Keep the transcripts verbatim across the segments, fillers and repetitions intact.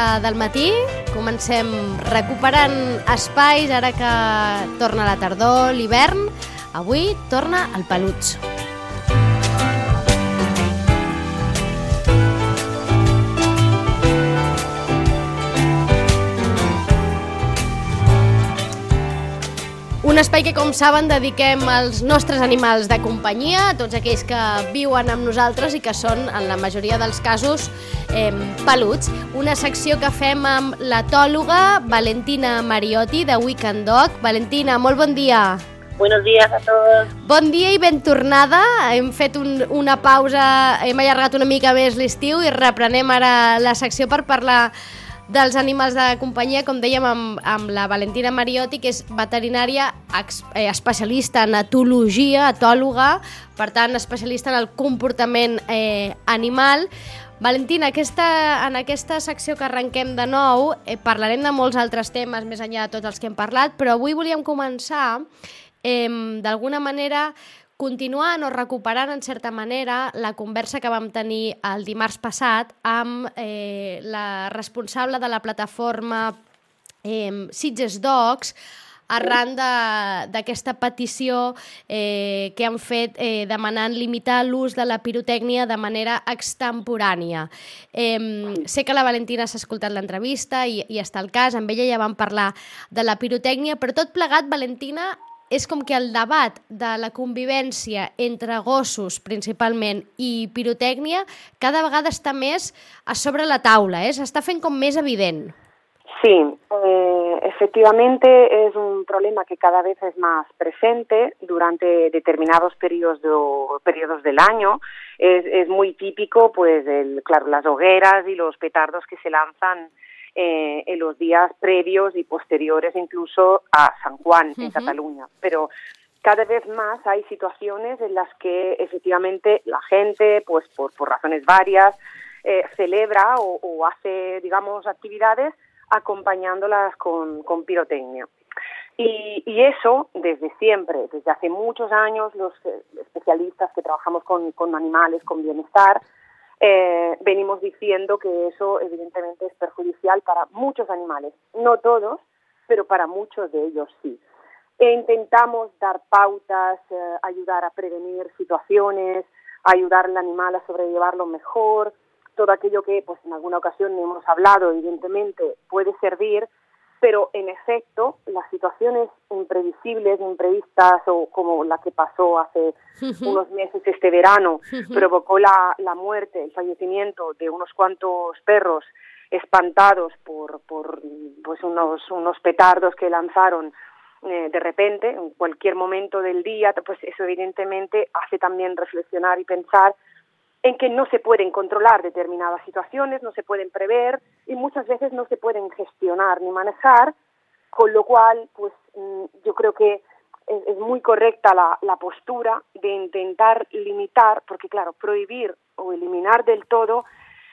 del matí. Comencem recuperant espais ara que torna la tardor, l'hivern. Avui torna el Peluts. Un espai que, com saben, dediquem als nostres animals de companyia, a tots aquells que viuen amb nosaltres i que són, en la majoria dels casos, eh, peluts. Una secció que fem amb l'etòloga Valentina Mariotti, de Weekend Dog. Valentina, molt bon dia. Buenos días a todos. Bon dia i ben tornada. Hem fet un, una pausa, hem allargat una mica més l'estiu i reprenem ara la secció per parlar dels animals de companyia, com dèiem, amb, amb la Valentina Mariotti, que és veterinària ex, eh, especialista en etologia, etòloga, per tant, especialista en el comportament eh, animal. Valentina, aquesta, en aquesta secció que arrenquem de nou, eh, parlarem de molts altres temes, més enllà de tots els que hem parlat, però avui volíem començar, eh, d'alguna manera, continuant o recuperant, en certa manera, la conversa que vam tenir el dimarts passat amb eh, la responsable de la plataforma eh, Sitges Dogs, arran d'aquesta petició eh, que han fet eh, demanant limitar l'ús de la pirotècnia de manera extemporània. Eh, sé que la Valentina s'ha escoltat l'entrevista i, i està al cas, amb ella ja vam parlar de la pirotècnia, però tot plegat, Valentina, és com que el debat de la convivència entre gossos, principalment, i pirotècnia, cada vegada està més a sobre la taula, eh? S'està fent com més evident. Sí, eh, efectivamente es un problema que cada vez es más presente durante determinados periodos, de, periodos del año. Es, es muy típico, pues, el, claro, las hogueras y los petardos que se lanzan Eh, en los días previos y posteriores incluso a San Juan, uh-huh. en Cataluña. Pero cada vez más hay situaciones en las que efectivamente la gente, pues por, por razones varias, eh, celebra o, o hace, digamos, actividades acompañándolas con, con pirotecnia. Y, y eso, desde siempre, desde hace muchos años, los eh, especialistas que trabajamos con, con animales, con bienestar, Eh, venimos diciendo que eso evidentemente es perjudicial para muchos animales, no todos, pero para muchos de ellos sí. E intentamos dar pautas, eh, ayudar a prevenir situaciones, ayudar al animal a sobrellevarlo mejor, todo aquello que pues en alguna ocasión hemos hablado, evidentemente puede servir, pero en efecto las situaciones imprevisibles, imprevistas o como la que pasó hace uh-huh. unos meses este verano, uh-huh. provocó la, la muerte, el fallecimiento de unos cuantos perros espantados por, por pues unos, unos petardos que lanzaron eh, de repente, en cualquier momento del día, pues eso evidentemente hace también reflexionar y pensar en que no se pueden controlar determinadas situaciones, no se pueden prever y muchas veces no se pueden gestionar ni manejar, con lo cual, pues yo creo que es, es muy correcta la, la postura de intentar limitar, porque claro, prohibir o eliminar del todo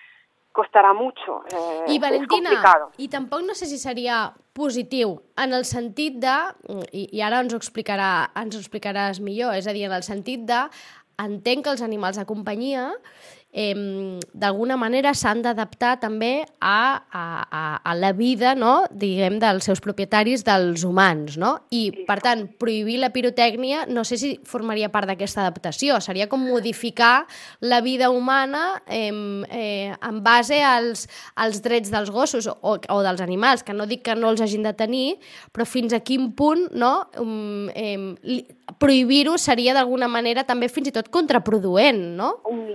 costarà mucho, eh, I Valentina, és complicado. I tampoc no sé si seria positiu en el sentit de, i, i ara ens ho, explicarà, ens ho explicaràs millor, és a dir, en el sentit de entenc que els animals de companyia eh, d'alguna manera s'han d'adaptar també a, a, a, a la vida, no? Diguem, dels seus propietaris, dels humans, no? I, per tant, prohibir la pirotècnia no sé si formaria part d'aquesta adaptació, seria com modificar la vida humana eh, eh, en base als, als drets dels gossos o, o dels animals, que no dic que no els hagin de tenir, però fins a quin punt, no? Um, eh, prohibir-ho seria d'alguna manera també fins i tot contraproduent, ¿no?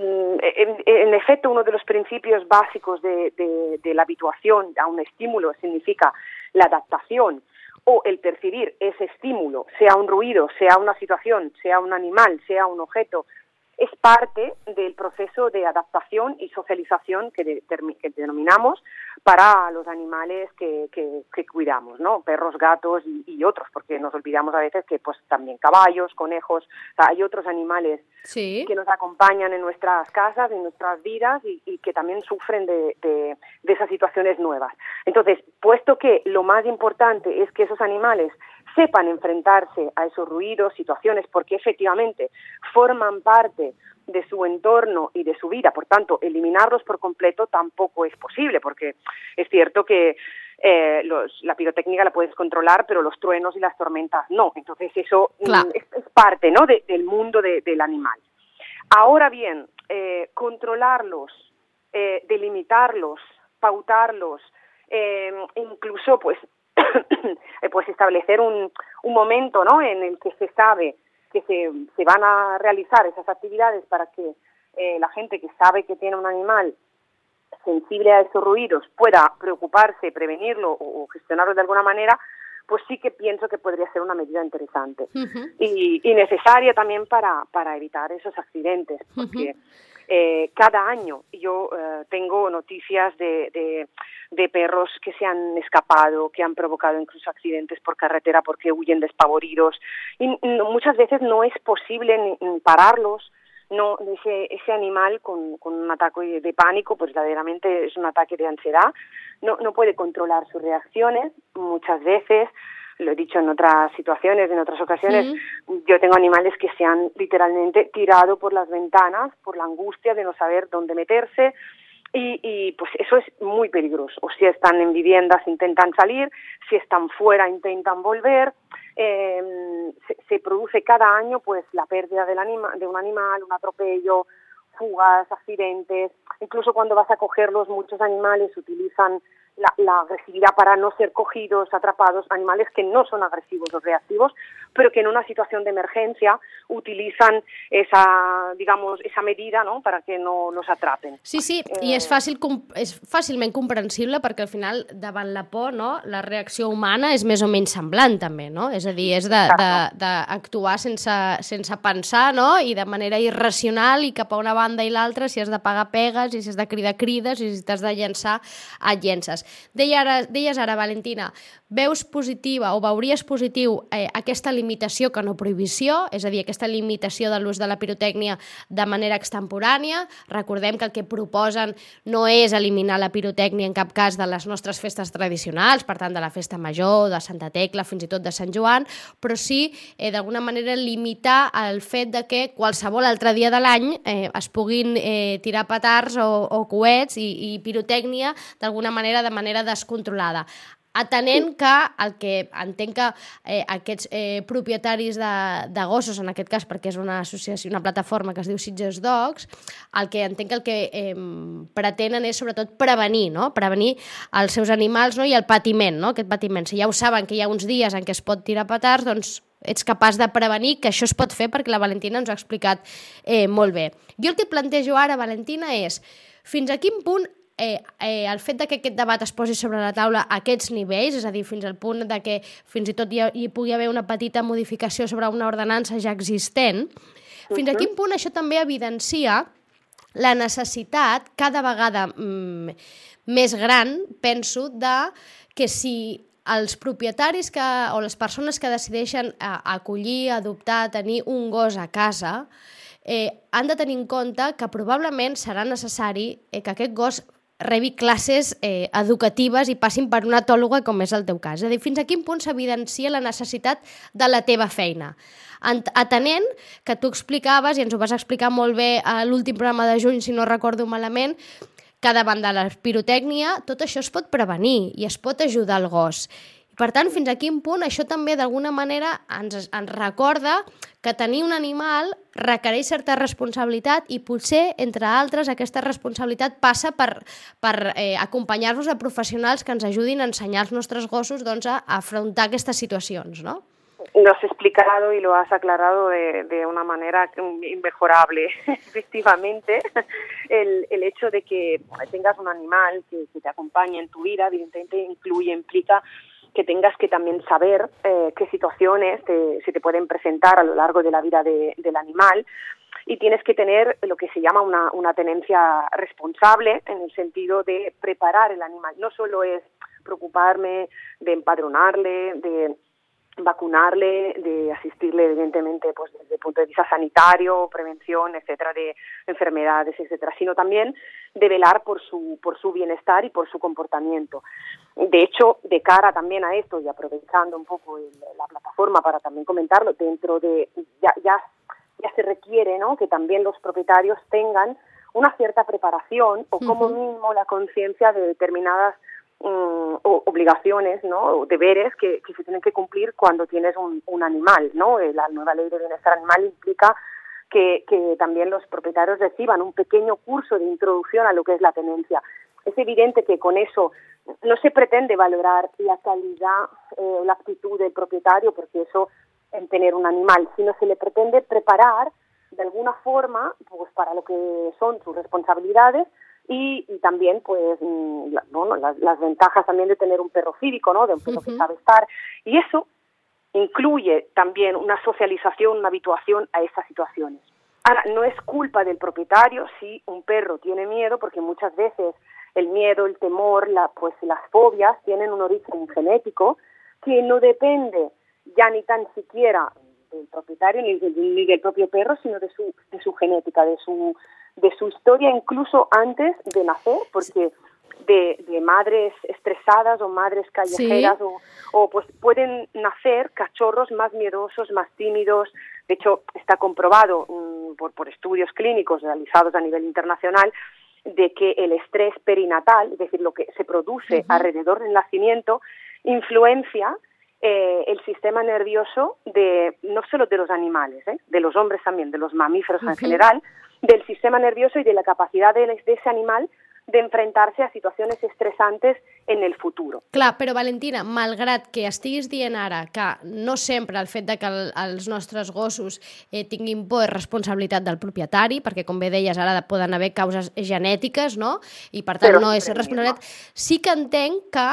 En, en efecto, uno de los principios básicos de, de, de la habituación a un estímulo significa la adaptación o el percibir ese estímulo, sea un ruido, sea una situación, sea un animal, sea un objeto, es parte del proceso de adaptación y socialización que, de, que denominamos para los animales que, que, que cuidamos, ¿no? Perros, gatos y, y otros, porque nos olvidamos a veces que pues también caballos, conejos, o sea, hay otros animales sí. que nos acompañan en nuestras casas, en nuestras vidas y, y que también sufren de, de, de esas situaciones nuevas. Entonces, puesto que lo más importante es que esos animales sepan enfrentarse a esos ruidos, situaciones, porque efectivamente forman parte de su entorno y de su vida. Por tanto, eliminarlos por completo tampoco es posible, porque es cierto que eh, los, la pirotecnia la puedes controlar, pero los truenos y las tormentas no. Entonces eso claro. es, es parte, ¿no?, de, del mundo de, del animal. Ahora bien, eh, controlarlos, eh, delimitarlos, pautarlos, eh, incluso pues, pues establecer un, un momento, ¿no?, en el que se sabe que se, se van a realizar esas actividades para que eh, la gente que sabe que tiene un animal sensible a esos ruidos pueda preocuparse, prevenirlo o, o gestionarlo de alguna manera, pues sí que pienso que podría ser una medida interesante uh-huh. y, y necesaria también para, para evitar esos accidentes, porque uh-huh. eh, cada año yo eh, tengo noticias de, de, de perros que se han escapado, que han provocado incluso accidentes por carretera porque huyen despavoridos, y no, muchas veces no es posible ni, ni pararlos. No, ese, ese animal con, con un ataque de pánico, pues verdaderamente es un ataque de ansiedad, no, no puede controlar sus reacciones. Muchas veces, lo he dicho en otras situaciones, en otras ocasiones, sí. Yo tengo animales que se han literalmente tirado por las ventanas por la angustia de no saber dónde meterse, y, y pues eso es muy peligroso. O si están en viviendas intentan salir, si están fuera intentan volver. Eh, se, se produce cada año pues la pérdida del anima, de un animal, un atropello, fugas, accidentes. Incluso cuando vas a cogerlos, muchos animales utilizan la, la agresividad para no ser cogidos, atrapados, animales que no son agresivos o reactivos, pero que en una situación de emergencia utilizan esa, digamos, esa medida, no?, para que no los atrapen. Sí, sí, eh... i és fàcil, és fàcilment comprensible perquè al final, davant la por, no?, la reacció humana és més o menys semblant també, no? És a dir, és d'actuar sense, sense pensar, no?, i de manera irracional i cap a una banda i l'altra, si has de pagar pegues, i si has de cridar crides, i si t'has de llençar, et llences. Deia ara, deies ara, Valentina, veus positiva o veuries positiu eh, aquesta limitació que no prohibició, és a dir, aquesta limitació de l'ús de la pirotècnia de manera extemporània. Recordem que el que proposen no és eliminar la pirotècnia en cap cas de les nostres festes tradicionals, per tant de la festa major, de Santa Tecla, fins i tot de Sant Joan, però sí eh, d'alguna manera limitar el fet de que qualsevol altre dia de l'any eh, es puguin eh, tirar petards o, o coets i, i pirotècnia d'alguna manera de manera descontrolada. Atenent que el que entenc que eh, aquests eh, propietaris de, de gossos, en aquest cas perquè és una associació, una plataforma que es diu Sitges Dogs, el que entenc que el que eh, pretenen és sobretot prevenir, no? Prevenir els seus animals, no?, i el patiment, no?, aquest patiment. Si ja ho saben que hi ha uns dies en què es pot tirar petards, doncs ets capaç de prevenir que això es pot fer, perquè la Valentina ens ho ha explicat eh, molt bé. Jo el que plantejo ara, Valentina, és fins a quin punt Eh, eh, el fet de que aquest debat es posi sobre la taula a aquests nivells, és a dir, fins al punt de que fins i tot hi, hi pugui haver una petita modificació sobre una ordenança ja existent, uh-huh. fins a quin punt això també evidencia la necessitat cada vegada mm, més gran, penso, de que si els propietaris que, o les persones que decideixen a, a acollir, adoptar, tenir un gos a casa, eh, han de tenir en compte que probablement serà necessari eh, que aquest gos rebi classes eh, educatives i passin per una etòloga, com és el teu cas. És a dir, fins a quin punt s'evidencia la necessitat de la teva feina. Atenent que tu explicaves, i ens ho vas explicar molt bé a l'últim programa de juny, si no recordo malament, que davant de la pirotècnia tot això es pot prevenir i es pot ajudar el gos. Per tant, fins a quin punt això també d'alguna manera ens, ens recorda que tenir un animal requereix certa responsabilitat i potser, entre altres, aquesta responsabilitat passa per, per eh, acompanyar-nos a professionals que ens ajudin a ensenyar als nostres gossos doncs, a afrontar aquestes situacions, no? Lo has explicado y lo has aclarado de, de una manera inmejorable. Efectivamente, el, el hecho de que tengas un animal que, que te acompañe en tu vida, evidentemente incluye, implica que tengas que también saber eh, qué situaciones te, se te pueden presentar a lo largo de la vida de, del animal, y tienes que tener lo que se llama una, una tenencia responsable, en el sentido de preparar el animal. No solo es preocuparme de empadronarle, de vacunarle, de asistirle evidentemente pues desde el punto de vista sanitario, prevención, etcétera, de enfermedades, etcétera, sino también de velar por su por su bienestar y por su comportamiento. De hecho, de cara también a esto y aprovechando un poco el, la plataforma para también comentarlo, dentro de ya ya ya se requiere, ¿no?, que también los propietarios tengan una cierta preparación o como uh-huh. mínimo la conciencia de determinadas um, obligaciones, ¿no?, o deberes que, que se tienen que cumplir cuando tienes un, un animal, ¿no? La nueva ley de bienestar animal implica que, que también los propietarios reciban un pequeño curso de introducción a lo que es la tenencia. Es evidente que con eso no se pretende valorar la calidad o eh, la actitud del propietario, porque eso en tener un animal, sino se le pretende preparar de alguna forma pues para lo que son sus responsabilidades y, y también pues la, bueno, las, las ventajas también de tener un perro cívico, ¿no?, de un perro uh-huh. que sabe estar, y eso incluye también una socialización, una habituación a estas situaciones. Ahora, no es culpa del propietario si un perro tiene miedo, porque muchas veces el miedo, el temor, la, pues las fobias tienen un origen genético que no depende ya ni tan siquiera del propietario ni del, ni del propio perro, sino de su de su genética, de su de su historia incluso antes de nacer, porque de, de madres estresadas o madres callejeras ¿sí? o, o pues pueden nacer cachorros más miedosos, más tímidos. De hecho, está comprobado um, por, por estudios clínicos realizados a nivel internacional de que el estrés perinatal, es decir, lo que se produce uh-huh. alrededor del nacimiento, influencia eh, el sistema nervioso de no solo de los animales, ¿eh? de los hombres también, de los mamíferos uh-huh. en general, del sistema nervioso y de la capacidad de, de ese animal de enfrentar-se a situacions estressantes en el futur. Clar, però Valentina, malgrat que estiguis dient ara que no sempre el fet de que el, els nostres gossos eh, tinguin por és responsabilitat del propietari, perquè com bé deies ara poden haver causes genètiques, no? I per tant però no és responsabilitat, sí que entenc que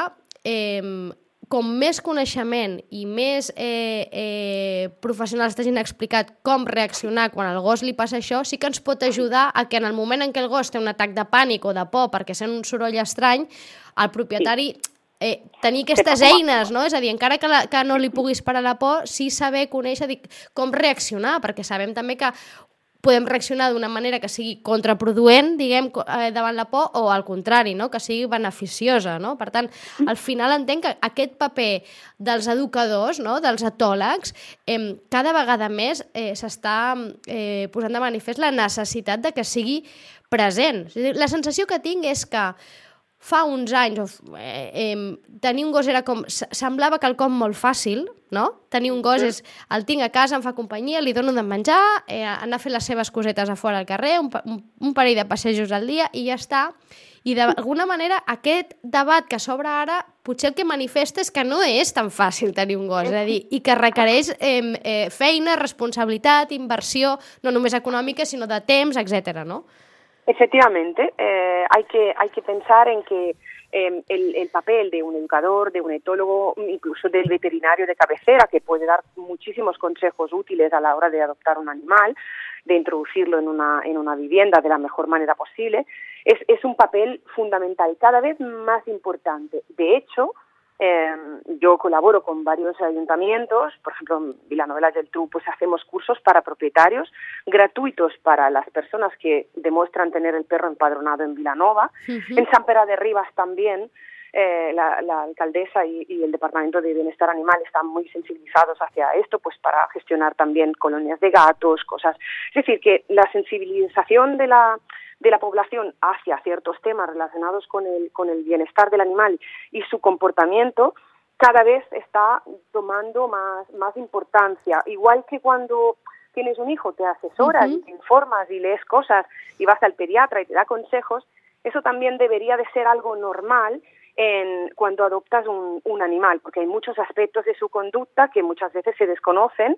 eh, com més coneixement i més eh, eh, professionals t'hagin explicat com reaccionar quan al gos li passa això, sí que ens pot ajudar a que en el moment en què el gos té un atac de pànic o de por perquè sent un soroll estrany, el propietari eh, tenir aquestes eines, no? És a dir, encara que, la, que no li puguis parar la por, sí saber conèixer dic, com reaccionar, perquè sabem també que podem reaccionar d'una manera que sigui contraproduent, diguem, eh, davant la por, o al contrari, no?, que sigui beneficiosa, no? Per tant, al final entenc que aquest paper dels educadors, no?, dels etòlegs, eh, cada vegada més eh, s'està eh, posant de manifest la necessitat de que sigui present. És a dir, la sensació que tinc és que fa uns anys eh, eh, tenir un gos era com... semblava quelcom molt fàcil, no? Tenir un gos és... el tinc a casa, em fa companyia, li dono de menjar, eh, anar a fer les seves cosetes a fora al carrer, un, un, un parell de passejos al dia i ja està. I d'alguna manera aquest debat que s'obre ara potser el que manifesta és que no és tan fàcil tenir un gos, és a dir, i que requereix eh, eh, feina, responsabilitat, inversió, no només econòmica, sinó de temps, etcètera, no? Efectivamente, eh, hay que hay que pensar en que eh, el, el papel de un educador, de un etólogo, incluso del veterinario de cabecera, que puede dar muchísimos consejos útiles a la hora de adoptar un animal, de introducirlo en una en una vivienda de la mejor manera posible, es, es un papel fundamental, cada vez más importante. De hecho, Eh, yo colaboro con varios ayuntamientos, por ejemplo en Vilanova i la Geltrú pues hacemos cursos para propietarios gratuitos para las personas que demuestran tener el perro empadronado en Vilanova. Uh-huh. En Sant Pere de Ribas también eh, la, la alcaldesa y, y el Departamento de Bienestar Animal están muy sensibilizados hacia esto, pues para gestionar también colonias de gatos, cosas. Es decir, que la sensibilización de la de la población hacia ciertos temas relacionados con el, con el bienestar del animal y su comportamiento cada vez está tomando más, más importancia. Igual que cuando tienes un hijo, te asesoras, uh-huh. y te informas y lees cosas y vas al pediatra y te da consejos, eso también debería de ser algo normal en cuando adoptas un, un animal, porque hay muchos aspectos de su conducta que muchas veces se desconocen.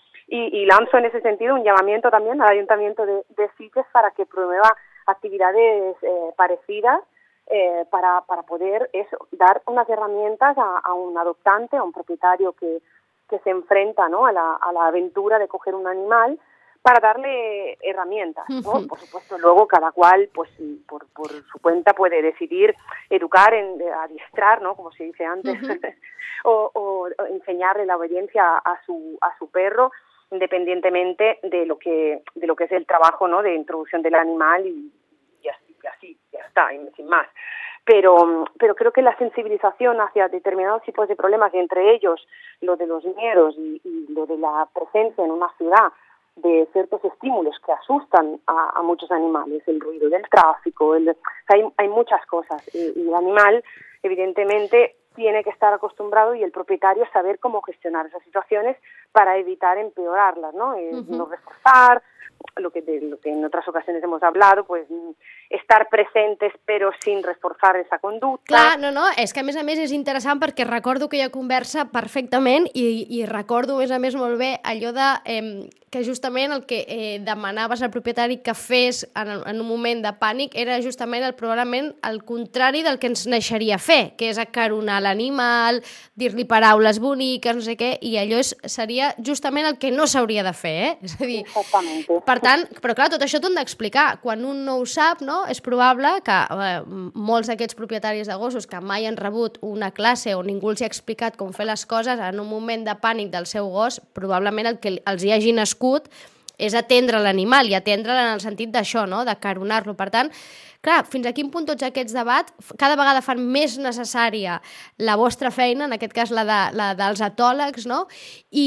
Y, y lanzo en ese sentido un llamamiento también al Ayuntamiento de, de Sitges para que promueva actividades eh, parecidas eh, para, para poder eso, dar unas herramientas a, a un adoptante, a un propietario que, que se enfrenta, ¿no?, a la, a la aventura de coger un animal, para darle herramientas, ¿no? Por supuesto, luego cada cual, pues por, por su cuenta puede decidir educar, en, adiestrar, ¿no? Como se dice antes, uh-huh. o, o, o enseñarle la obediencia a su a su perro, independientemente de lo que de lo que es el trabajo, ¿no? De introducción del animal y, y así, y así, ya está, y sin más. Pero, pero creo que la sensibilización hacia determinados tipos de problemas, y entre ellos lo de los miedos y, y lo de la presencia en una ciudad de ciertos estímulos que asustan a, a muchos animales, el ruido del tráfico, el, hay, hay muchas cosas, y, y el animal evidentemente tiene que estar acostumbrado, y el propietario saber cómo gestionar esas situaciones para evitar empeorarlas, ¿no? Eh, uh-huh. No reforzar, lo que, de lo que en otras ocasiones hemos hablado, pues estar presentes però sin reforçar esa conducta. Clar, no, no, és que a més a més és interessant perquè recordo aquella conversa perfectament i, i recordo a més a més molt bé allò de eh, que justament el que eh, demanaves al propietari que fes en, en un moment de pànic era justament el, probablement el contrari del que ens naixeria fer, que és acaronar l'animal, dir-li paraules boniques, no sé què, i allò és, seria justament el que no s'hauria de fer, eh? És a dir, per tant, però clar, tot això t'ho hem d'explicar. Quan un no ho sap, no, és probable que eh, molts d'aquests propietaris de gossos que mai han rebut una classe o ningú els ha explicat com fer les coses en un moment de pànic del seu gos, probablement el que els hi hagi nascut és atendre l'animal i atendre'l en el sentit d'això, no? D'acaronar-lo. Per tant, clar, fins a quin punt tots aquests debats cada vegada fan més necessària la vostra feina, en aquest cas la, de, la dels etòlegs, no? I...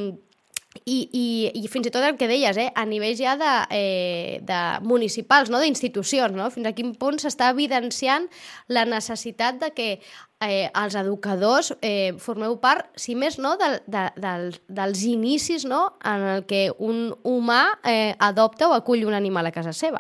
I, i, i fins i tot el que deies, eh, a nivell ja de, eh, de municipals, no? D'institucions, no? Fins a quin punt s'està evidenciant la necessitat de que eh, els educadors eh, formeu part, si més no, de, de, de, dels inicis, no? En el que un humà eh, adopta o acull un animal a casa seva.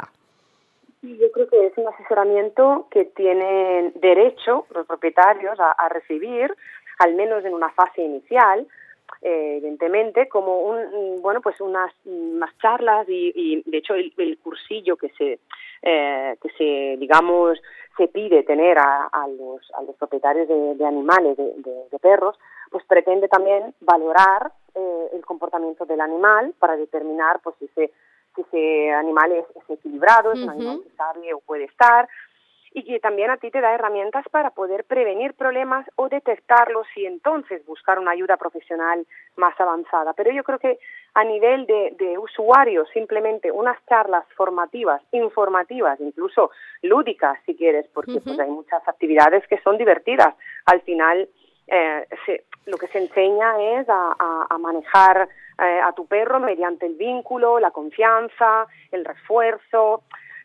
Yo creo que es un asesoramiento que tienen derecho los propietarios a, a recibir, al menos en una fase inicial, Eh, evidentemente, como un, bueno, pues unas, unas charlas y, y de hecho el, el cursillo que se, eh, que se, digamos, se pide tener a, a los, a los propietarios de, de animales, de, de, de perros, pues pretende también valorar eh, el comportamiento del animal para determinar, pues, si ese, si ese animal es, es equilibrado, es uh-huh. un animal que sabe o puede estar, y que también a ti te da herramientas para poder prevenir problemas o detectarlos y entonces buscar una ayuda profesional más avanzada. Pero yo creo que a nivel de, de usuarios, simplemente unas charlas formativas, informativas, incluso lúdicas si quieres, porque uh-huh. pues hay muchas actividades que son divertidas. Al final eh, se, lo que se enseña es a, a, a manejar eh, a tu perro mediante el vínculo, la confianza, el refuerzo.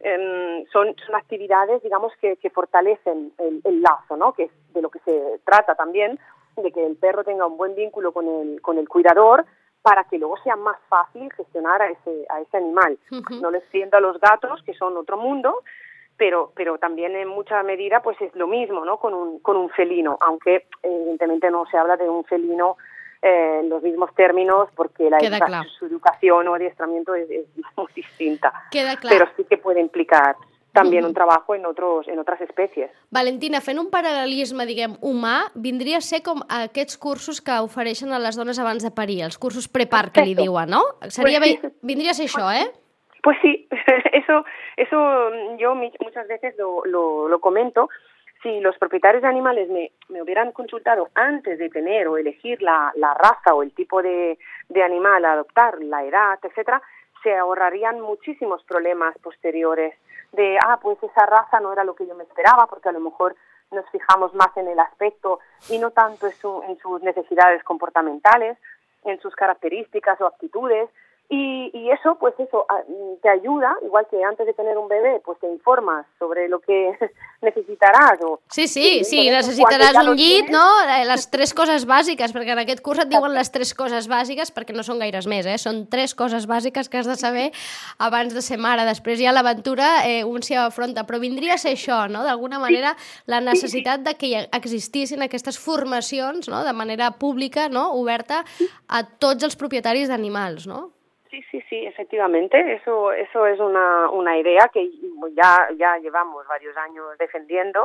Eh, son, son actividades, digamos, que, que fortalecen el, el lazo, ¿no? Que es de lo que se trata también, de que el perro tenga un buen vínculo con el, con el cuidador para que luego sea más fácil gestionar a ese, a ese animal. Uh-huh. No les siento a los gatos, que son otro mundo, pero, pero también en mucha medida pues es lo mismo, ¿no? Con un, con un felino, aunque evidentemente no se habla de un felino Eh, en los mismos términos porque la educa- su educación o adiestramiento es, es muy distinta. Queda clar. Pero sí que puede implicar també un trabajo en, otros, en otras especies. Valentina, fent un paral·lelisme, diguem, humà, vindria a ser com aquests cursos que ofereixen a les dones abans de parir, els cursos prepart que li diuen, no? Seria pues sí. Vindria a ser això, eh? Pues sí, eso, eso yo muchas veces lo, lo, lo comento. Si los propietarios de animales me, me hubieran consultado antes de tener o elegir la, la raza o el tipo de, de animal a adoptar, la edad, etcétera, se ahorrarían muchísimos problemas posteriores de, ah, pues esa raza no era lo que yo me esperaba, porque a lo mejor nos fijamos más en el aspecto y no tanto en, su, en sus necesidades comportamentales, en sus características o actitudes. Y, y eso, pues eso, te ayuda, igual que antes de tener un bebé, pues te informas sobre lo que necesitaràs. O, sí, sí, sí, necessitaràs un llit, no? Les tres coses bàsiques, perquè en aquest curs et diuen les tres coses bàsiques, perquè no són gaires més, eh? Són tres coses bàsiques que has de saber abans de ser mare. Després ja l'aventura eh, un s'hi afronta, però vindria a ser això, no? D'alguna manera, la necessitat de que existissin aquestes formacions, no? De manera pública, no? Oberta a tots els propietaris d'animals, no? Sí, sí, sí, efectivamente, eso, eso es una, una idea que ya, ya llevamos varios años defendiendo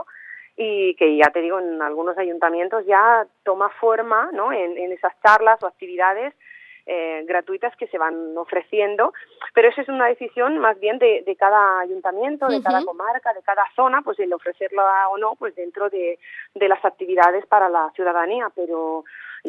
y que ya te digo, en algunos ayuntamientos ya toma forma, ¿no? En, en esas charlas o actividades eh, gratuitas que se van ofreciendo, pero eso es una decisión más bien de, de cada ayuntamiento, de uh-huh. cada comarca, de cada zona, pues el ofrecerla o no, pues dentro de, de las actividades para la ciudadanía, pero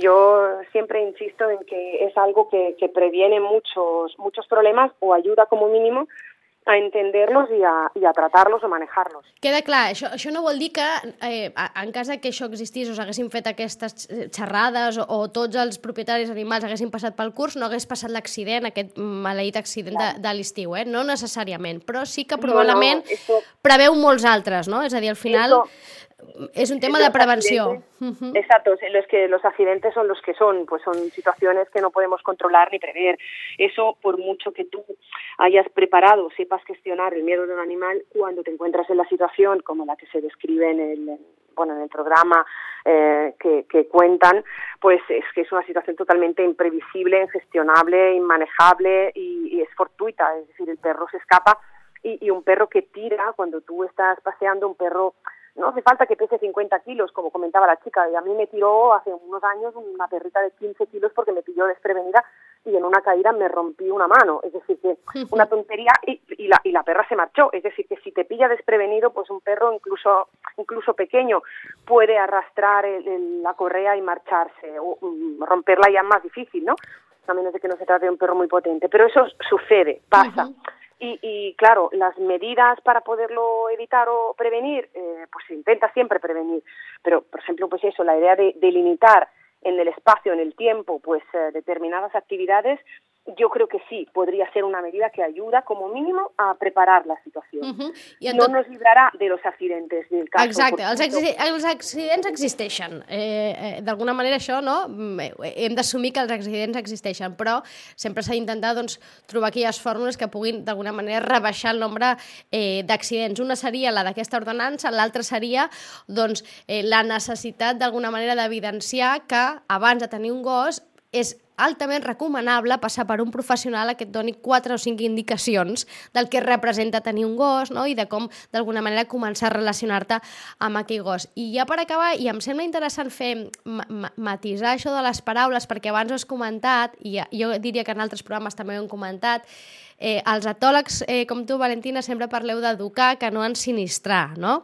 yo siempre insisto en que es algo que, que previene muchos, muchos problemas o ayuda como mínimo a entenderlos i a, i a tratar-los o manejar-los. Queda clar, això, això no vol dir que eh, en cas que això existís o s'haguessin fet aquestes xerrades o, o tots els propietaris animals haguessin passat pel curs, no hagués passat l'accident, aquest maleït accident de, de l'estiu, eh? No necessàriament, però sí que probablement no, no, esto... preveu molts altres, no? És a dir, al final... Esto... Es un tema de prevención. Uh-huh. Exacto, los que los accidentes son los que son, pues son situaciones que no podemos controlar ni prever. Eso, por mucho que tú hayas preparado, sepas gestionar el miedo de un animal, cuando te encuentras en la situación como la que se describe en el, bueno, en el programa eh, que, que cuentan, pues es que es una situación totalmente imprevisible, ingestionable, inmanejable y, y es fortuita, es decir, el perro se escapa y, y un perro que tira, cuando tú estás paseando, un perro... No hace falta que pese cincuenta kilos, como comentaba la chica, y a mí me tiró hace unos años una perrita de quince kilos porque me pilló desprevenida y en una caída me rompí una mano, es decir, que una tontería y, y, la, y la perra se marchó, es decir, que si te pilla desprevenido, pues un perro incluso incluso pequeño puede arrastrar el, el, la correa y marcharse, o um, romperla ya es más difícil, ¿no? A menos de que no se trate de un perro muy potente, pero eso sucede, pasa. Uh-huh. Y, y claro, las medidas para poderlo evitar o prevenir, eh, pues se intenta siempre prevenir. Pero, por ejemplo, pues eso, la idea de, de limitar en el espacio, en el tiempo, pues eh, determinadas actividades, yo creo que sí, podría ser una medida que ayuda como mínimo a preparar la situació. Uh-huh. I no tot... nos librarà de los accidentes del caso. Exacte, els, acc els accidents existeixen. Eh, eh, D'alguna manera això, no? Hem d'assumir que els accidents existeixen, però sempre s'ha d'intentar doncs, trobar aquelles fórmules que puguin d'alguna manera rebaixar el nombre eh, d'accidents. Una seria la d'aquesta ordenança, l'altra seria doncs, eh, la necessitat d'alguna manera d'evidenciar que abans de tenir un gos és altament recomanable passar per un professional que et doni quatre o cinc indicacions del que representa tenir un gos, no? I de com, d'alguna manera, començar a relacionar-te amb aquell gos. I ja per acabar, i em sembla interessant fer ma matisar això de les paraules, perquè abans ho has comentat, i jo diria que en altres programes també ho hem comentat, eh, els etòlegs, eh, com tu, Valentina, sempre parleu d'educar, que no ensinistrar, no?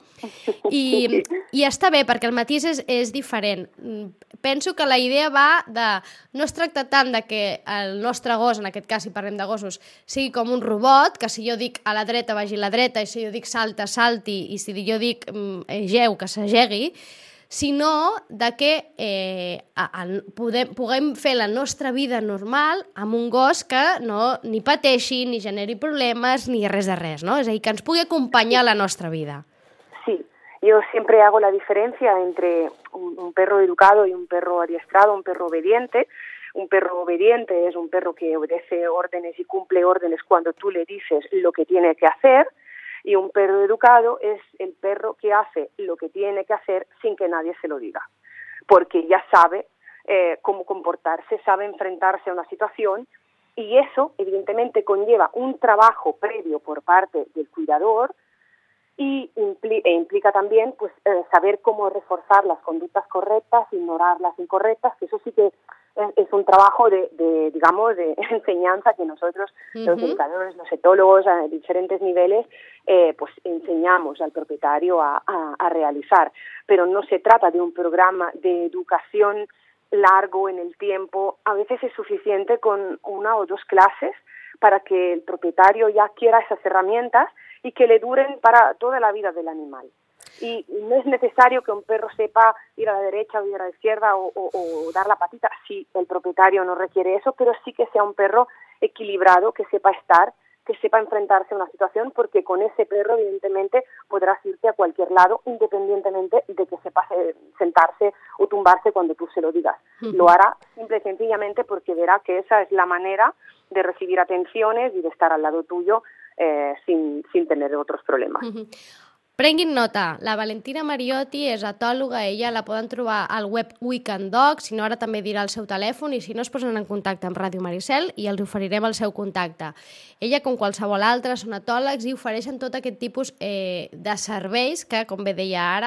I, i està bé, perquè el matís és, és diferent. Penso que la idea va de... No es tracta tant de que el nostre gos, en aquest cas si parlem de gossos, sigui com un robot, que si jo dic a la dreta vagi a la dreta, i si jo dic salta, salti, i si jo dic eh, geu, que s'agegui, sinó de que eh, a, a, podem, puguem fer la nostra vida normal amb un gos que no ni pateixi, ni generi problemes, ni res de res, no? És a dir, que ens pugui acompanyar la nostra vida. Sí. Yo siempre hago la diferencia entre un, un perro educado y un perro adiestrado, un perro obediente. Un perro obediente es un perro que obedece órdenes y cumple órdenes cuando tú le dices lo que tiene que hacer, y un perro educado es el perro que hace lo que tiene que hacer sin que nadie se lo diga, porque ya sabe eh, cómo comportarse, sabe enfrentarse a una situación, y eso evidentemente conlleva un trabajo previo por parte del cuidador, y impli e implica también pues eh, saber cómo reforzar las conductas correctas, ignorar las incorrectas, que eso sí que es, es un trabajo de, de, digamos, de enseñanza que nosotros, uh-huh. los educadores, los etólogos, a diferentes niveles, eh, pues enseñamos al propietario a, a, a realizar. Pero no se trata de un programa de educación largo en el tiempo. A veces es suficiente con una o dos clases para que el propietario ya quiera esas herramientas y que le duren para toda la vida del animal. Y no es necesario que un perro sepa ir a la derecha o ir a la izquierda o, o, o dar la patita, si el propietario no requiere eso, pero sí que sea un perro equilibrado, que sepa estar, que sepa enfrentarse a una situación, porque con ese perro evidentemente podrás irte a cualquier lado, independientemente de que sepa sentarse o tumbarse cuando tú se lo digas. Uh-huh. Lo hará simple y sencillamente porque verá que esa es la manera de recibir atenciones y de estar al lado tuyo eh, sin, sin tener otros problemas. Uh-huh. Prenguin nota, la Valentina Mariotti és etòloga, ella la poden trobar al web Weekend Dog, si no ara també dirà el seu telèfon, i si no es posen en contacte amb Ràdio Maricel i els oferirem el seu contacte. Ella, com qualsevol altra, són etòlegs i ofereixen tot aquest tipus eh, de serveis que, com bé deia ara,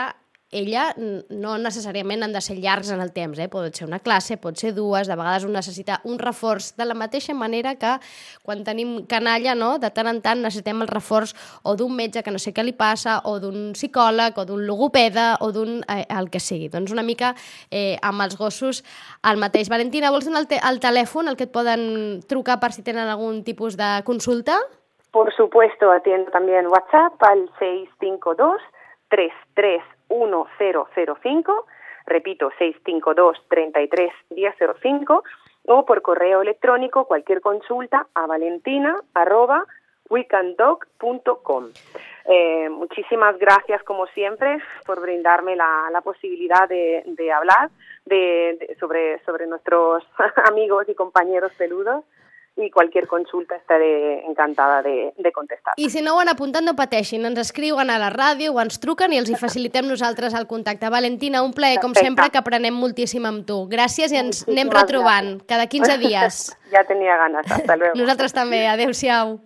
ella no necessàriament han de ser llargs en el temps, eh? Pot ser una classe, pot ser dues, de vegades un necessita un reforç, de la mateixa manera que quan tenim canalla, no? De tant en tant necessitem el reforç o d'un metge que no sé què li passa, o d'un psicòleg, o d'un logopeda, o d'un eh, el que sigui. Doncs una mica eh, amb els gossos el mateix. Valentina, vols donar el, te el telèfon al que et poden trucar per si tenen algun tipus de consulta? Por supuesto, atiendo también WhatsApp al seis cinco dos, tres tres uno cero cero cinco, repito, seis cinco dos, tres tres uno cero cero cinco, o por correo electrónico cualquier consulta a valentina arroba weekendog punto com. Eh, muchísimas gracias, como siempre, por brindarme la, la posibilidad de, de hablar de, de, sobre, sobre nuestros amigos y compañeros peludos. I cualquier consulta estaré encantada de, de contestar. I si no ho han apuntat, no pateixin, ens escriuen a la ràdio o ens truquen i els hi facilitem nosaltres el contacte. Valentina, un plaer, com Perfecte. sempre, que aprenem moltíssim amb tu. Gràcies i ens anem retrobant cada quinze dies. Ja tenia ganes, hasta luego. Nosaltres també, adeu-siau.